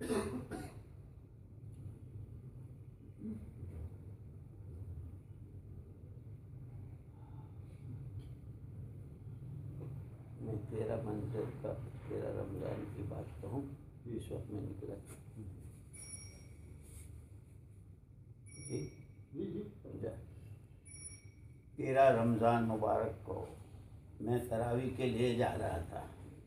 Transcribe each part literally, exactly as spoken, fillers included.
میں تیرہ منظر کا تیرہ رمضان کی بات کہوں اس وقت میں نکلا جی جی جی تیرہ رمضان مبارک کو میں تراویح کے لیے جا رہا تھا.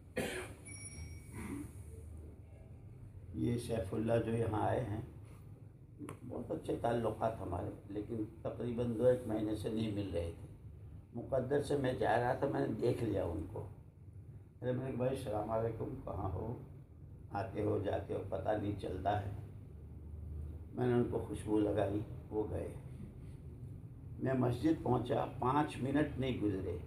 یہ سیف اللہ جو یہاں آئے ہیں بہت اچھے تعلقات ہمارے، لیکن تقریباً دو ایک مہینے سے نہیں مل رہے تھے. مقدر سے میں جا رہا تھا، میں نے دیکھ لیا ان کو. ارے میں نے کہا بھائی السلام علیکم، کہاں ہو؟ آتے ہو جاتے ہو پتہ نہیں چلتا ہے. میں نے ان کو خوشبو لگائی، وہ گئے. میں مسجد پہنچا، پانچ منٹ نہیں گزرے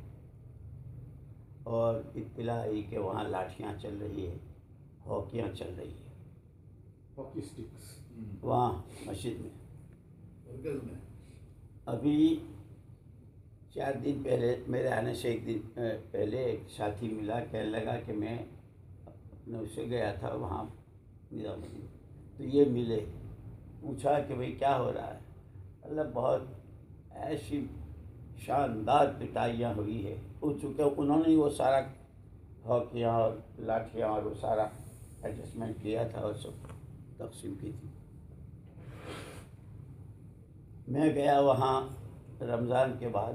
اور اطلاع آئی کہ وہاں لاٹھیاں چل رہی ہے، ہاکیاں چل رہی ہے ہاکی سٹکس وہاں مسجد میں. مرکز میں ابھی چار دن پہلے میرے آنے سے ایک دن پہلے ایک ساتھی ملا، کہنے لگا کہ میں اپنے اس سے گیا تھا وہاں نظام الدین، تو یہ ملے. پوچھا کہ بھئی کیا ہو رہا ہے؟ اللہ بہت ایسی شاندار پٹائیاں ہوئی ہے. ہو چکے انہوں نے وہ سارا ہاکیاں اور لاٹھیاں اور وہ سارا ایڈجسٹمنٹ کیا تھا اور سب تقسیم کی تھی. میں گیا وہاں رمضان کے بعد،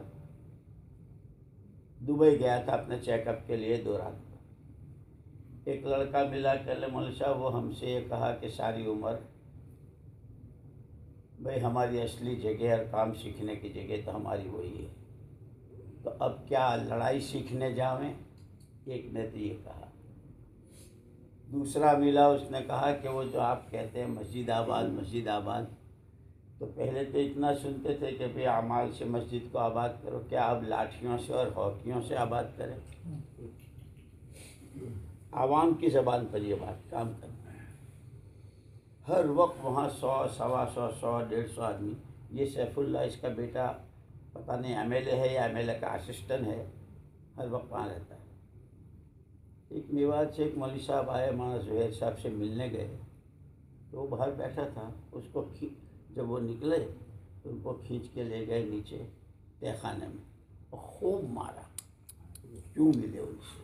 دبئی گیا تھا اپنے چیک اپ کے لیے دو رات. ایک لڑکا ملا کہ مول صاحب وہ ہم سے یہ کہا کہ ساری عمر بھائی ہماری اصلی جگہ اور کام سیکھنے کی جگہ تو ہماری وہی ہے، تو اب کیا لڑائی سیکھنے جاویں؟ ایک نے تو یہ کہا. دوسرا ملا، اس نے کہا کہ وہ جو آپ کہتے ہیں مسجد آباد مسجد آباد، تو پہلے تو اتنا سنتے تھے کہ بھئی اعمال سے مسجد کو آباد کرو، کیا اب لاٹھیوں سے اور ہاکیوں سے آباد کریں؟ عوام کی زبان پر یہ بات کام کرنا ہے. ہر وقت وہاں سو سوا سو سو ڈیڑھ سو آدمی. یہ سیف اللہ اس کا بیٹا پتہ نہیں ایم ایل اے ہے یا ایم ایل اے کا اسسٹنٹ ہے، ہر وقت وہاں رہتا ہے. ایک میوات سے ایک مولوی صاحب آئے، مولانا زہیر صاحب سے ملنے گئے، تو وہ باہر بیٹھا تھا. اس کو جب وہ نکلے تو ان کو کھینچ کے لے گئے نیچے تہ خانے میں اور خوب مارا. کیوں ملے ان سے؟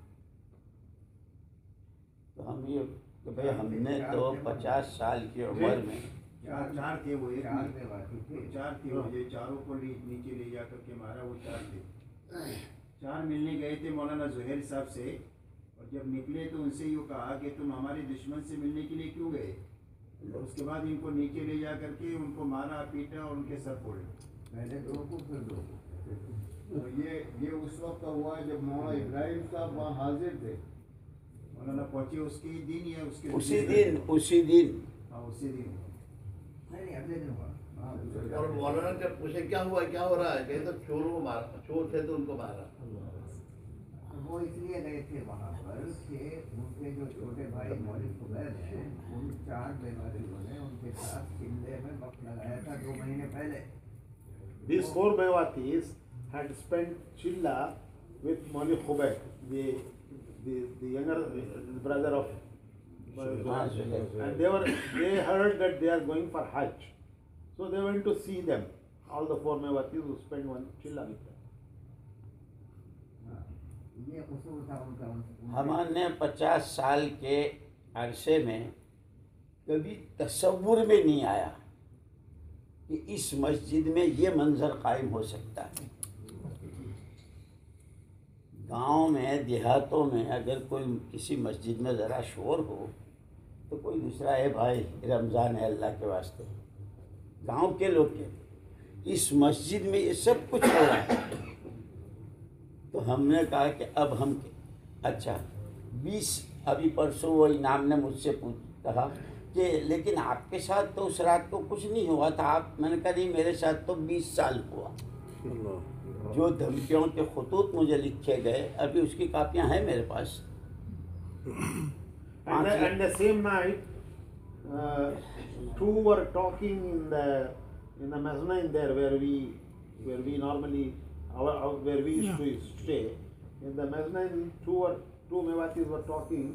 تو ہم یہ کہ بھئی ہم نے تو پچاس سال کی عمر میں چار چار تھے، وہ ایک چار تھے، یہ چاروں کو نیچے لے جا کر کے مارا. وہ چار تھے، چار ملنے گئے تھے مولانا زہیر صاحب سے، اور جب نکلے تو ان سے یہ کہا کہ تم ہمارے دشمن سے ملنے کے لیے کیوں گئے؟ اس کے بعد ان کو نیچے لے جا کر کے ان کو مارا پیٹا اور ان کے سر پھوڑے. پہلے دو کو پھر دو کو. یہ یہ اس وقت کا ہوا جب مولانا ابراہیم صاحب وہاں حاضر تھے. مولانا پہنچے اس کے دن یا اس کے اسی دن اسی دن ہاں اسی دن نہیں اگلے دن ہوا. اور مولانا جب پوچھے کیا ہوا کیا ہو رہا ہے، کہتے تو چوروں کو مارا، چور تھے تو ان کو مارا. وہ اس لیے گئے تھے وہاں پر کہ ان کے جو چھوٹے بھائی مولوی خبیر ہیں، ان چار بیماریوں نے ان کے ساتھ قلعے میں وقت لگایا تھا دو مہینے پہلے. These four Mewatis had spent Chilla with Moli Khubair, the, the, the younger brother of and they were they heard that they are going for Hajj, so they went to see them. All the four Mewatis who spent one Chilla with them. یہ اصول تھا ان کا. ہمارے پچاس سال کے عرصے میں کبھی تصور میں نہیں آیا کہ اس مسجد میں یہ منظر قائم ہو سکتا ہے. گاؤں میں دیہاتوں میں اگر کوئی کسی مسجد میں ذرا شور ہو تو کوئی دوسرا ہے بھائی رمضان ہے اللہ کے واسطے، گاؤں کے لوگ کے. اس مسجد میں یہ سب کچھ ہو رہا ہے. تو ہم نے کہا کہ اب ہم اچھا بیس ابھی پرسوں وہ انعام نے مجھ سے پوچھ کہا کہ لیکن آپ کے ساتھ تو اس رات کو کچھ نہیں ہوا تھا. آپ میں نے کہا نہیں میرے ساتھ تو بیس سال ہوا. جو دھمکیوں کے خطوط مجھے لکھے گئے ابھی اس کی کاپیاں ہیں میرے پاس. And the, and the same night, uh, two were talking in the in the mezzanine there where we where we normally our, our where we used to stay. In the mezzanine, two or two Mewatis were talking,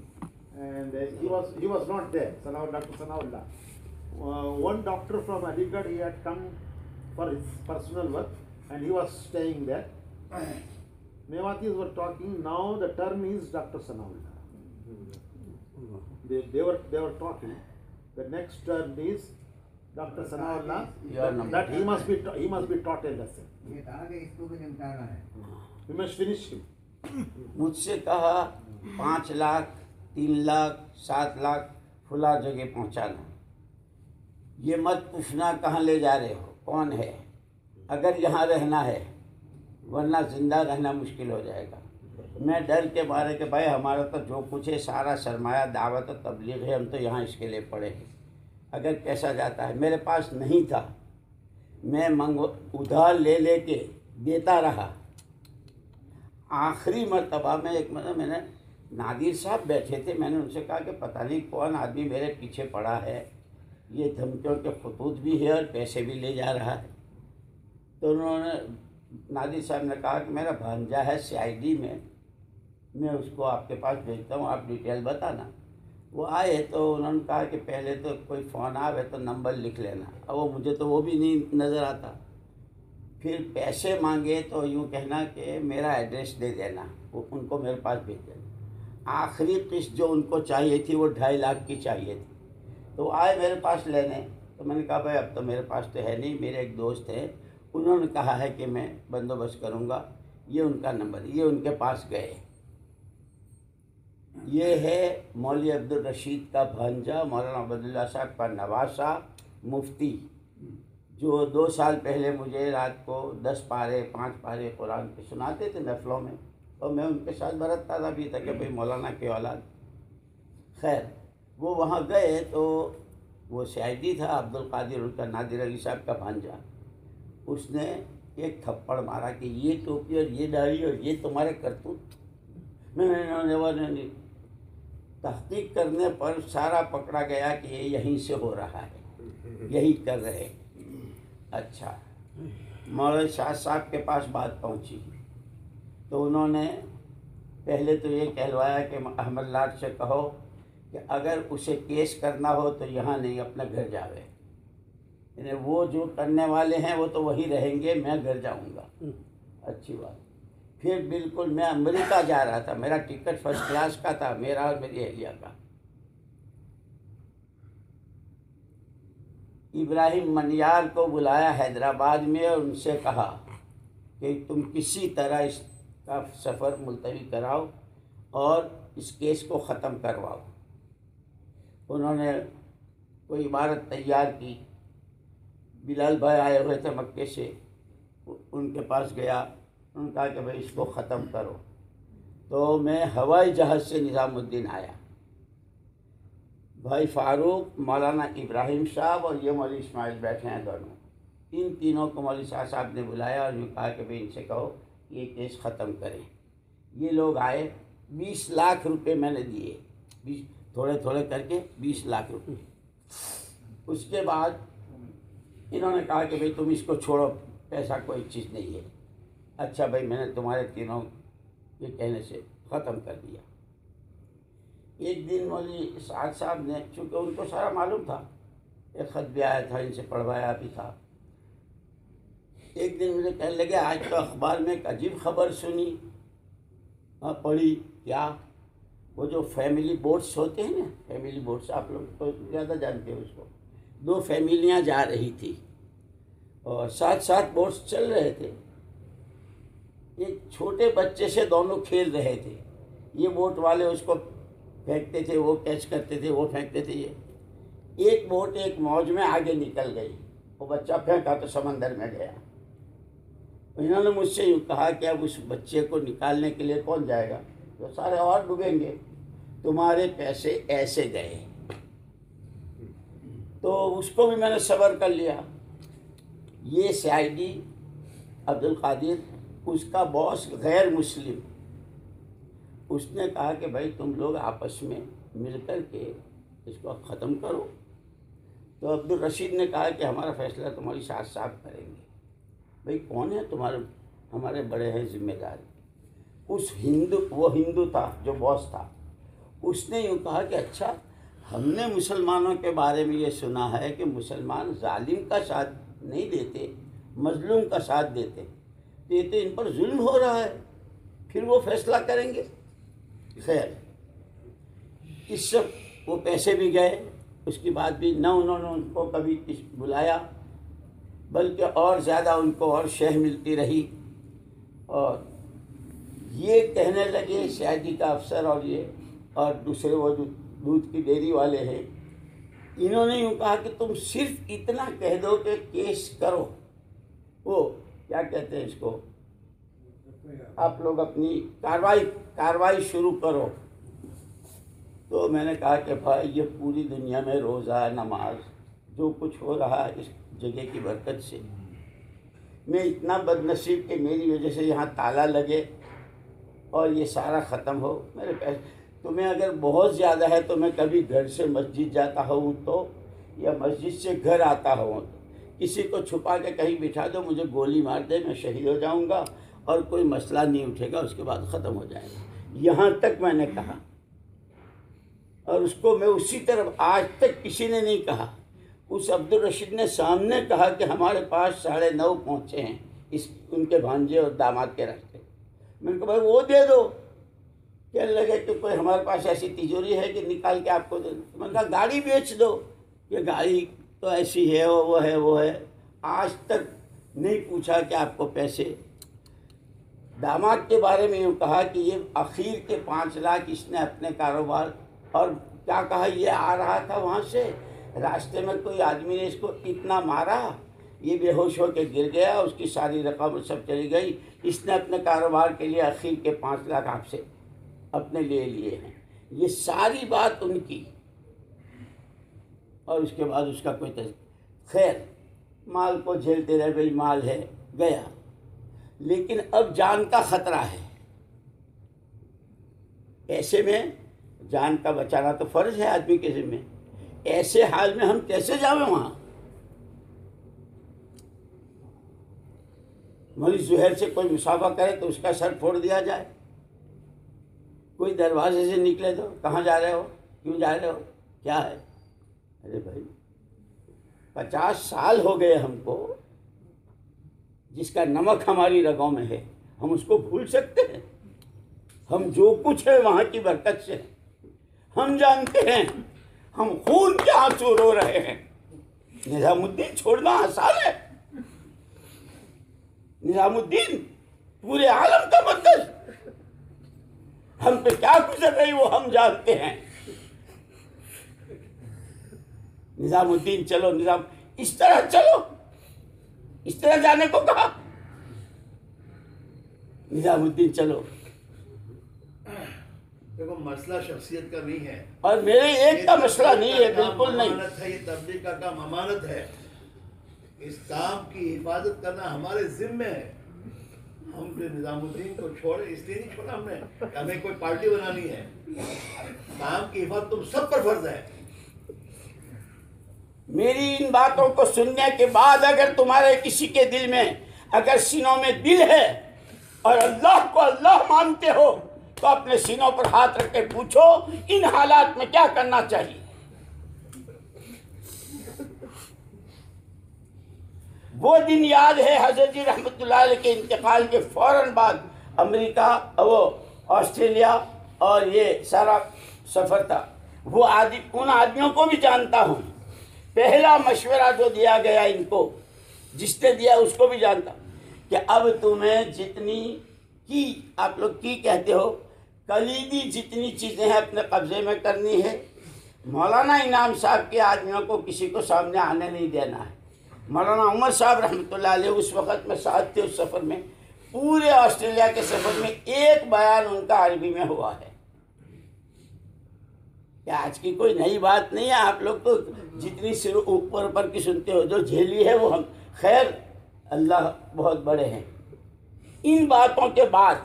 and uh, he was he was not there, Sanaullah, Doctor Sanaullah. Uh, one doctor from Aligarh, he had come for his personal work, and he was staying there. Mewatis were talking. Now the term is Doctor Sanaullah. They, they were they were talking. The next term is Doctor Sanaullah. Your number. That he must be ta- he must be taught a lesson. ये कहा कि इसको भी निपटाना है. We must finish him. मुझसे कहा पाँच लाख तीन लाख सात लाख फुला जगह पहुंचाना. ये मत पूछना कहाँ ले जा रहे हो, कौन है, अगर यहाँ रहना है, वरना जिंदा रहना मुश्किल हो जाएगा. मैं डर के मारे कि भाई हमारा तो जो कुछ है सारा सरमाया दावत और तबलीग है, हम तो यहाँ इसके लिए पड़े हैं, अगर कैसा जाता है. मेरे पास नहीं था, मैं मंगो उधार ले ले के देता रहा. आखिरी मर्तबा में एक मतलब मैंने नादिर साहब बैठे थे, मैंने उनसे कहा कि पता नहीं कौन आदमी मेरे पीछे पड़ा है, ये धमकियों के खतूत भी है और पैसे भी ले जा रहा है. तो उन्होंने नादिर साहब ने कहा कि मेरा भांजा है सी आई डी में, मैं उसको आपके पास भेजता हूँ, आप डिटेल बताना. वो आए तो उन्होंने कहा कि पहले तो कोई फ़ोन आवे तो नंबर लिख लेना. अब वो मुझे तो वो भी नहीं नज़र आता. फिर पैसे मांगे तो यूँ कहना कि मेरा एड्रेस दे देना, वो उनको मेरे पास भेज देना. आखिरी किस्त जो उनको चाहिए थी वो ढाई लाख की चाहिए थी. तो आए मेरे पास लेने, तो मैंने कहा भाई अब तो मेरे पास तो है नहीं, मेरे एक दोस्त हैं, उन्होंने कहा है कि मैं बंदोबस्त करूँगा. ये उनका नंबर, ये उनके पास गए. ये है मौलवी अब्दुल रशीद का भांजा, मौलाना अब्दुल्ला साहब का नवासा मुफ्ती, जो दो साल पहले मुझे रात को दस पारे पाँच पारे कुरान के सुनाते थे महफिलों में, और मैं उनके साथ बरतता भी था कि भाई मौलाना के औलाद. खैर वो वहाँ गए तो वो सी आई डी था अब्दुल कादिर, उनका नादिर अली साहब का भांजा. उसने एक थप्पड़ मारा कि ये टोपी और ये दाढ़ी और ये तुम्हारे करतूत. मैंने तहकीक करने पर सारा पकड़ा गया कि ये यहीं से हो रहा है, यही कर रहे. अच्छा, मौलवी शाह साहब के पास बात पहुंची तो उन्होंने पहले तो ये कहलवाया कि अहमद लाड से कहो कि अगर उसे केस करना हो तो यहाँ नहीं, अपना घर जावे. यानी वो जो करने वाले हैं वो तो वही रहेंगे, मैं घर जाऊँगा. अच्छी बात. फिर बिल्कुल मैं अमेरिका जा रहा था, मेरा टिकट फर्स्ट क्लास का था, मेरा और मेरी अहलिया का. इब्राहिम मनियार को बुलाया हैदराबाद में और उनसे कहा कि तुम किसी तरह इसका सफ़र मुलतवी कराओ और इस केस को ख़त्म करवाओ. उन्होंने कोई इबारत तैयार की. बिलाल भाई आए हुए थे मक्के से, उनके पास गया. उन्होंने कहा कि भाई इसको ख़त्म करो. तो मैं हवाई जहाज़ से निज़ामुद्दीन आया. भाई फ़ारूक, मौलाना इब्राहिम साहब और ये मौलवी इस्माइल बैठे हैं दोनों. इन तीनों को मौलवी शाह साहब ने बुलाया और यूँ कहा कि भाई इनसे कहो ये केस ख़त्म करें. ये लोग आए, बीस लाख रुपए मैंने दिए, बीस थोड़े थोड़े करके बीस लाख रुपए. उसके बाद इन्होंने कहा कि भाई तुम इसको छोड़ो, पैसा कोई चीज़ नहीं है. अच्छा भाई, मैंने तुम्हारे तीनों के कहने से ख़त्म कर दिया. एक दिन मौलवी साद साहब ने, चूँकि उनको सारा मालूम था, एक ख़त भी आया था, इनसे पढ़वाया भी था. एक दिन मुझे कहने लगे आज तो अखबार में एक अजीब खबर सुनी. हाँ पढ़ी. क्या? वो जो फैमिली बोट्स होते हैं ना, फैमिली बोट्स आप लोग तो ज़्यादा जानते हो उसको. दो फैमिलियाँ जा रही थी और साथ साथ बोट्स चल रहे थे. एक छोटे बच्चे से दोनों खेल रहे थे. ये बोट वाले उसको फेंकते थे, वो कैच करते थे, वो फेंकते थे. ये एक बोट एक मौज में आगे निकल गई, वो बच्चा फेंका तो समंदर में गया. इन्होंने मुझसे यूँ कहा कि अब उस बच्चे को निकालने के लिए कौन जाएगा, तो सारे और डूबेंगे, तुम्हारे पैसे ऐसे गए. तो उसको भी मैंने सब्र कर लिया. ये C I D Abdul Qadir, उसका बॉस गैर मुस्लिम, उसने कहा कि भाई तुम लोग आपस में मिल कर के इसको ख़त्म करो. तो अब्दुल रशीद ने कहा कि हमारा फैसला तुम्हारी साथ साथ करेंगे. भाई कौन है तुम्हारे? हमारे बड़े हैं जिम्मेदार. उस हिंदू, वो हिंदू था जो बॉस था, اس نے یوں کہا کہ اچھا ہم نے مسلمانوں کے بارے میں یہ سنا ہے کہ مسلمان ظالم کا ساتھ نہیں دیتے، مظلوم کا ساتھ دیتے، تو یہ تو ان پر ظلم ہو رہا ہے، پھر وہ فیصلہ کریں گے۔ خیر، اس سب وہ پیسے بھی گئے، اس کے بعد بھی نہ انہوں نے ان کو کبھی بلایا، بلکہ اور زیادہ ان کو اور شہ ملتی رہی، اور یہ کہنے لگے شہدی کا افسر اور یہ اور دوسرے وہ جو دودھ کی ڈیری والے ہیں، انہوں نے یوں کہا کہ تم صرف اتنا کہہ دو کہ کیس کرو، وہ کیا کہتے ہیں اس کو، آپ لوگ اپنی کاروائی کاروائی شروع کرو۔ تو میں نے کہا کہ بھائی یہ پوری دنیا میں روزہ نماز جو کچھ ہو رہا ہے اس جگہ کی برکت سے، میں اتنا بد نصیب کہ میری وجہ سے یہاں تالا لگے اور یہ سارا ختم ہو۔ میرے پیسے تمہیں اگر بہت زیادہ ہے تو میں کبھی گھر سے مسجد جاتا ہوں تو، یا مسجد سے گھر آتا ہوں تو کسی کو چھپا کے کہیں بٹھا دو، مجھے گولی مار دے، میں شہید ہو جاؤں گا اور کوئی مسئلہ نہیں اٹھے گا، اس کے بعد ختم ہو جائے گا۔ یہاں تک میں نے کہا، اور اس کو میں اسی طرح آج تک کسی نے نہیں کہا۔ اس عبد الرشید نے سامنے کہا کہ ہمارے پاس ساڑھے نو پہنچے ہیں اس ان کے بھانجے اور داماد کے راستے۔ میں نے کہا بھائی وہ دے دو، کہنے لگے کہ کوئی ہمارے پاس ایسی تجوری ہے کہ نکال کے آپ کو دے دو۔ میں نے کہا گاڑی بیچ دو، یہ گاڑی تو ایسی ہے وہ ہے وہ ہے، آج تک نہیں پوچھا کہ آپ کو پیسے۔ داماد کے بارے میں یوں کہا کہ یہ اخیر کے پانچ لاکھ اس نے اپنے کاروبار، اور کیا کہا یہ آ رہا تھا وہاں سے، راستے میں کوئی آدمی نے اس کو اتنا مارا، یہ بے ہوش ہو کے گر گیا، اس کی ساری رقم سب چلی گئی، اس نے اپنے کاروبار کے لیے اخیر کے پانچ لاکھ آپ سے اپنے لیے لیے ہیں۔ یہ ساری بات ان کی، اور اس کے بعد اس کا کوئی تصدیق۔ خیر، مال کو جھیلتے رہے، بھائی مال ہے، گیا، لیکن اب جان کا خطرہ ہے۔ ایسے میں جان کا بچانا تو فرض ہے آدمی کے ذمہ، ایسے حال میں ہم کیسے جاویں وہاں؟ مولوی زہیر سے کوئی مصافحہ کرے تو اس کا سر پھوڑ دیا جائے، کوئی دروازے سے نکلے تو کہاں جا رہے ہو، کیوں جا رہے ہو، کیا ہے؟ ارے بھائی پچاس سال ہو گئے ہم کو، جس کا نمک ہماری رگوں میں ہے، ہم اس کو بھول سکتے ہیں؟ ہم جو کچھ ہے وہاں کی برکت سے ہم جانتے ہیں، ہم خون کے آنسو رو رہے ہیں۔ نظام الدین چھوڑنا آسان ہے؟ نظام الدین پورے عالم کا مرکز، ہم پہ کیا گزر رہی وہ ہم جانتے ہیں۔ نظام الدین چلو، نظام اس طرح چلو، اس طرح جانے کو کہا، نظام الدین چلو۔ دیکھو مسئلہ شخصیت کا نہیں ہے، اور میرے ایک کا مسئلہ نہیں ہے، بالکل نہیں۔ امانت ہے، یہ تبلیغ کا کام امانت ہے، اس کام کی حفاظت کرنا ہمارے ذمہ ہے۔ ہم نے نظام الدین کو چھوڑے اس لیے نہیں چھوڑا ہم نے کہ ہمیں کوئی پارٹی بنانی ہے، کام کی حفاظت تم سب پر فرض ہے۔ میری ان باتوں کو سننے کے بعد اگر تمہارے کسی کے دل میں، اگر سینوں میں دل ہے اور اللہ کو اللہ مانتے ہو، تو اپنے سینوں پر ہاتھ رکھ کے پوچھو ان حالات میں کیا کرنا چاہیے۔ وہ دن یاد ہے حضرت جی رحمۃ اللہ علیہ کے انتقال کے فوراً بعد امریکہ، وہ آسٹریلیا اور یہ سارا سفر تھا۔ وہ آدمی، ان آدمیوں کو بھی جانتا ہوں، پہلا مشورہ جو دیا گیا ان کو، جس نے دیا اس کو بھی جانتا کہ اب تمہیں جتنی کی، آپ لوگ کی کہتے ہو، کلیدی جتنی چیزیں ہیں اپنے قبضے میں کرنی ہے۔ مولانا انعام صاحب کے آدمیوں کو کسی کو سامنے آنے نہیں دینا ہے۔ مولانا عمر صاحب رحمۃ اللہ علیہ اس وقت میں ساتھ تھے، اس سفر میں، پورے آسٹریلیا کے سفر میں ایک بیان ان کا عربی میں ہوا ہے۔ کہ آج کی کوئی نئی بات نہیں ہے، آپ لوگ تو جتنی سر اوپر اوپر کی سنتے ہو، جو جھیلی ہے وہ ہم، خیر اللہ بہت بڑے ہیں۔ ان باتوں کے بعد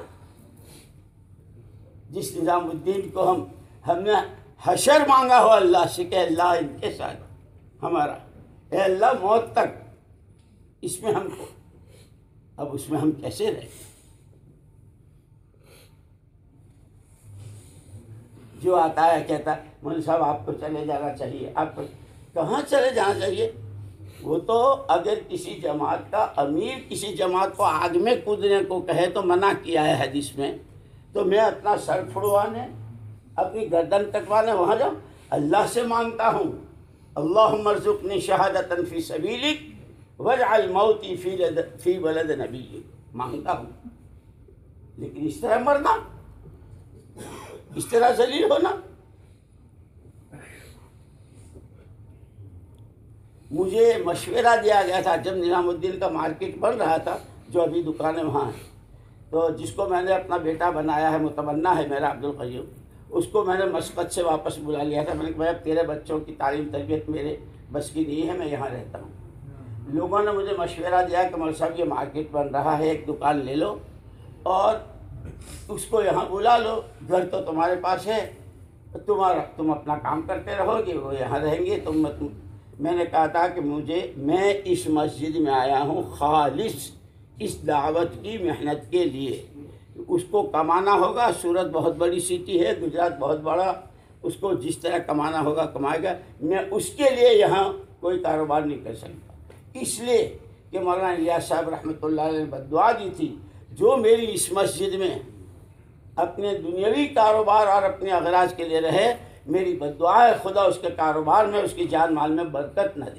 جس نظام الدین کو ہم ہم نے حشر مانگا ہو اللہ سے کہ اللہ ان کے ساتھ ہمارا، اے اللہ موت تک اس میں ہم کو، اب اس میں ہم کیسے رہیں؟ جو آتا ہے کہتا ہے مولوی صاحب آپ کو چلے جانا چاہیے، آپ کو کہاں چلے جانا چاہیے؟ وہ تو اگر کسی جماعت کا امیر کسی جماعت کو آگ میں کودنے کو کہے تو منع کیا ہے حدیث میں، تو میں اپنا سر پھڑوانے اپنی گردن کٹوانے وہاں جاؤں؟ اللہ سے مانگتا ہوں اللہم ارزقنی شہادۃ فی سبیلک واجعل موتی فی لد- فی بلد نبیک، مانگتا ہوں، لیکن اس طرح مرنا، اس طرح ذلیل ہونا۔ مجھے مشورہ دیا گیا تھا جب نظام الدین کا مارکیٹ بن رہا تھا، جو ابھی دکانیں وہاں ہیں، تو جس کو میں نے اپنا بیٹا بنایا ہے، متمنا ہے میرا عبدالقیوم، اس کو میں نے مسقط سے واپس بلا لیا تھا۔ میں نے کہا بھائی اب تیرے بچوں کی تعلیم تربیت میرے بس کی نہیں ہے، میں یہاں رہتا ہوں۔ لوگوں نے مجھے مشورہ دیا کہ مول صاحب یہ مارکیٹ بن رہا ہے، ایک دکان لے لو اور اس کو یہاں بلا لو، گھر تو تمہارے پاس ہے، تمہارا تم اپنا کام کرتے رہو گے، وہ یہاں رہیں گے، تم تم میں نے کہا تھا کہ مجھے میں اس مسجد میں آیا ہوں خالص اس دعوت کی محنت کے لیے، اس کو کمانا ہوگا، سورت بہت بڑی سٹی ہے، گجرات بہت بڑا، اس کو جس طرح کمانا ہوگا کمائے گا، میں اس کے لیے یہاں کوئی کاروبار نہیں کر سکتا، اس لیے کہ مولانا الیاس صاحب رحمۃ اللہ علیہ نے بددعا دی تھی جو میری اس مسجد میں اپنے دنیاوی کاروبار اور اپنے اغراض کے لیے رہے، میری بددعا ہے خدا اس کے کاروبار میں، اس کی جان مال میں برکت نہ دے۔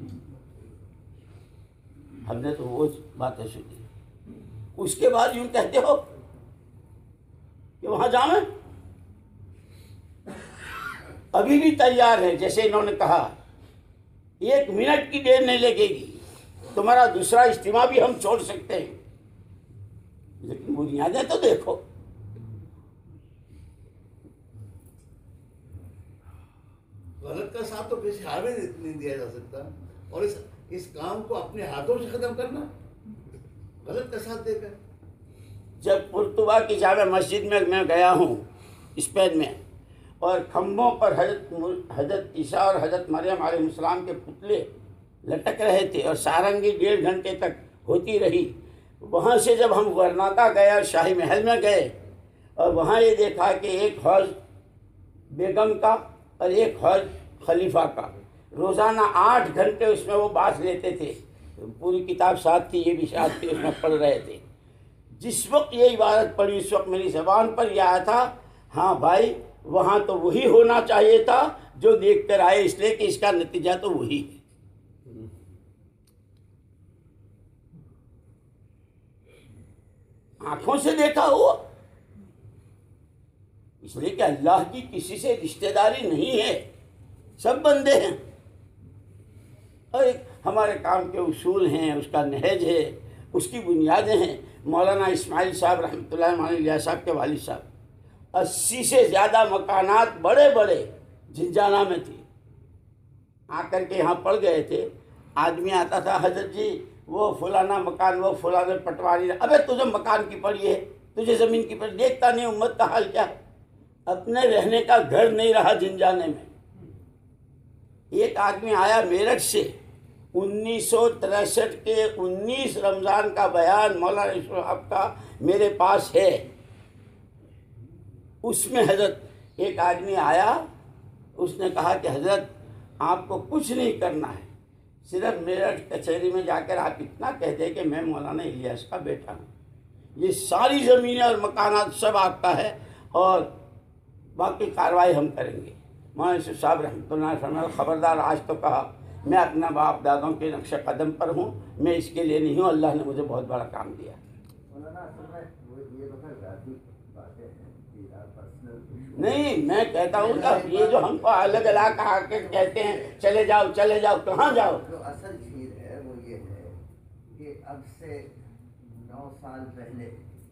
ہم نے تو وہ باتیں سنی، اس کے بعد یوں کہتے ہو کہ وہاں جاؤں، ابھی بھی تیار ہے، جیسے انہوں نے کہا ایک منٹ کی دیر نہیں لگے گی، تمہارا دوسرا اجتماع بھی ہم چھوڑ سکتے ہیں، لیکن بنیادیں تو دیکھو۔ غلط کا ساتھ تو کسی حال میں نہیں دیا جا سکتا، اور اس اس کام کو اپنے ہاتھوں سے ختم کرنا غلط کا ساتھ دے کر۔ جب قرطبہ کی جامع مسجد میں میں گیا ہوں اسپین میں، اور کھمبوں پر حضرت حضرت عیسیٰ اور حضرت مریم علیہ السلام کے پتلے لٹک رہے تھے اور سارنگی ڈیڑھ گھنٹے تک ہوتی رہی، وہاں سے جب ہم غرناطہ گئے اور شاہی محل میں گئے اور وہاں یہ دیکھا کہ ایک حوض بیگم کا اور ایک حوض خلیفہ کا، روزانہ آٹھ گھنٹے اس میں وہ بانس لیتے تھے، پوری کتاب ساتھ تھی، یہ بھی ساتھ تھی، اس میں پڑھ رہے تھے۔ جس وقت یہ عبارت پڑھی اس وقت میری زبان پر یہ آیا تھا، ہاں بھائی وہاں تو وہی ہونا چاہیے تھا جو دیکھ کر آئے، اس لیے کہ اس کا نتیجہ تو وہی ہے۔ آنکھوں سے دیکھا ہوا، اس لیے کہ اللہ کی کسی سے رشتہ داری نہیں ہے، سب بندے ہیں، اور ایک ہمارے کام کے اصول ہیں، اس کا نہج ہے، اس کی بنیادیں ہیں۔ مولانا اسماعیل صاحب رحمۃ اللہ علیہ الیاس صاحب کے والد صاحب اسی سے زیادہ مکانات بڑے بڑے جھنجھانا میں تھے، آ کر کے یہاں پڑ گئے تھے۔ آدمی آتا تھا، حضرت جی وہ فلانا مکان، وہ فلانا پٹواری، ابے تجھے مکان کی پڑی ہے، تجھے زمین کی پڑی، دیکھتا نہیں امت کا حال کیا ہے، اپنے رہنے کا گھر نہیں رہا جھنجھانے میں۔ ایک آدمی آیا میرٹھ سے، انیس سو تریسٹھ کے انیس رمضان کا بیان مولانا صاحب کا میرے پاس ہے، اس میں حضرت ایک آدمی آیا، اس نے کہا کہ حضرت آپ کو کچھ نہیں کرنا ہے، صرف میرٹھ کچہری میں جا کر آپ اتنا کہہ دیں کہ میں مولانا الیاس کا بیٹا ہوں، یہ ساری زمینیں اور مکانات سب آپ کا ہے، اور باقی کارروائی ہم کریں گے۔ مولانا صاحب رحمۃ اللہ علیہ فرمایا خبردار، آج تو کہا میں اپنا باپ دادوں کے نقش قدم پر ہوں، میں اس کے لیے نہیں ہوں، اللہ نے مجھے بہت بڑا کام دیا۔ نہیں، میں کہتا ہوں کہ یہ جو ہم کو الگ الگ آ کے کہتے ہیں چلے جاؤ چلے جاؤ، کہاں جاؤ؟ جو اصل چیز ہے وہ یہ ہے کہ اب سے نو سال پہلے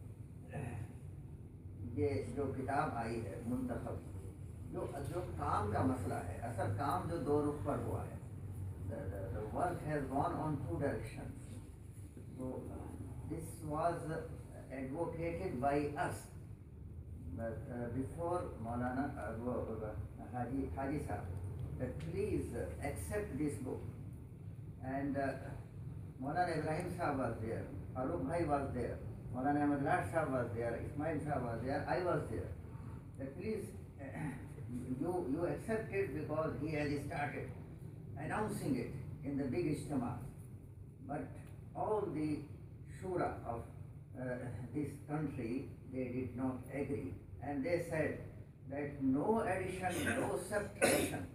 یہ جو کتاب آئی ہے منتخب، جو جو کام کا مسئلہ ہے، اصل کام جو دو رخ پر ہوا ہے، work has gone on two directions, تو this was advocated by us before Maulana uh, Haji, Haji Sahib, that please uh, accept this book. And uh, Maulana Ibrahim Sahib was there, Farooq Bhai was there, Maulana Ahmad Raj Sahib was there, Ismail Sahib was there, I was there. That please you, you accept it because he has started announcing it in the big ijtima. But all the shura of uh, this country, they did not agree. And they said that no addition, no subtraction